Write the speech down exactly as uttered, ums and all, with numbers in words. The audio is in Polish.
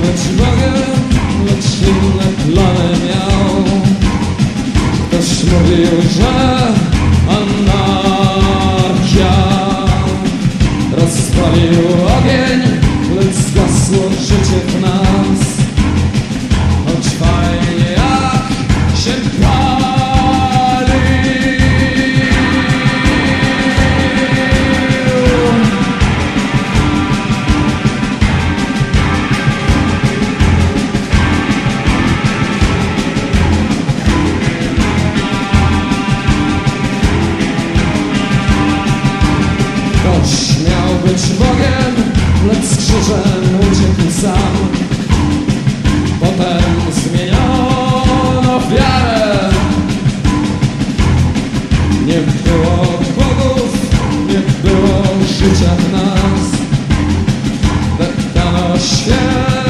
być Bogiem, lecz inne plany miał. Ktoś mówił, że anarchia rozpalił ogień, lecz zgasło życie w nas. Choć fajnie jak się pali. Ktoś miał być Bogiem, lecz z krzyżem uciekł sam. Potem zmieniono wiarę. Nie było bogów, nie było życia w nas. Dano świat.